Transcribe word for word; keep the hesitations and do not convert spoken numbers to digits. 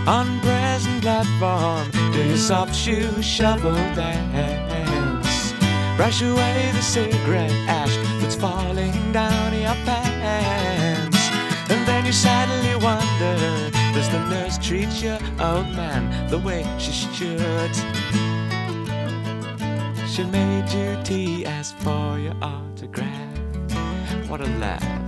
On present platform, do your soft shoe shuffle dance. Brush away the cigarette ash that's falling down your pants. And then you sadly wonder, does the nurse treat your old man the way she should? She made you tea, asked for your autograph. What a laugh.